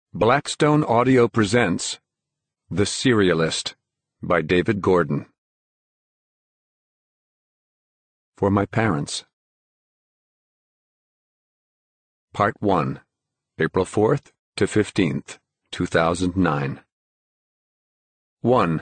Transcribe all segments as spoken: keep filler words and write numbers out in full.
Blackstone Audio presents The Serialist by David Gordon. For My Parents. Part one, April fourth to fifteenth, two thousand nine. one.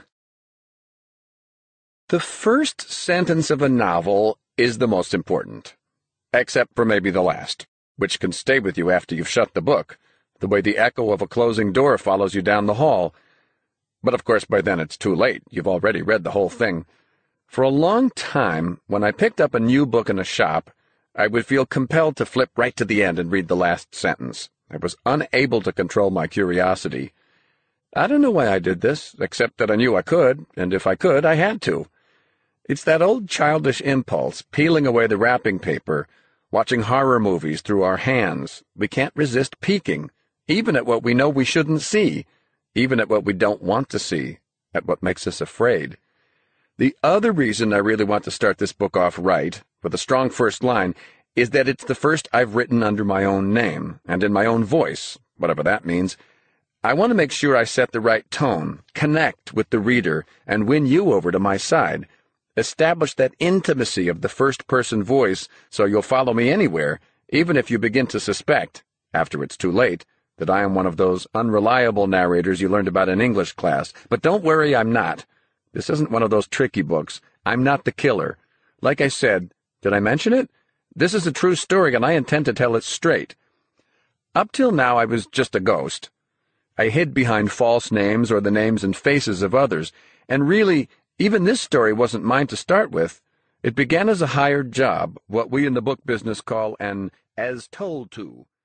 The first sentence of a novel is the most important, except for maybe the last, which can stay with you after you've shut the book, the way the echo of a closing door follows you down the hall. But of course by then it's too late. You've already read the whole thing. For a long time, when I picked up a new book in a shop, I would feel compelled to flip right to the end and read the last sentence. I was unable to control my curiosity. I don't know why I did this, except that I knew I could, and if I could, I had to. It's that old childish impulse, peeling away the wrapping paper, watching horror movies through our hands. We can't resist peeking, even at what we know we shouldn't see, even at what we don't want to see, at what makes us afraid. The other reason I really want to start this book off right, with a strong first line, is that it's the first I've written under my own name, and in my own voice, whatever that means. I want to make sure I set the right tone, connect with the reader, and win you over to my side. Establish that intimacy of the first-person voice so you'll follow me anywhere, even if you begin to suspect, after it's too late, that I am one of those unreliable narrators you learned about in English class. But don't worry, I'm not. This isn't one of those tricky books. I'm not the killer. Like I said, did I mention it? This is a true story, and I intend to tell it straight. Up till now, I was just a ghost. I hid behind false names or the names and faces of others, and really, even this story wasn't mine to start with. It began as a hired job, what we in the book business call an as told to.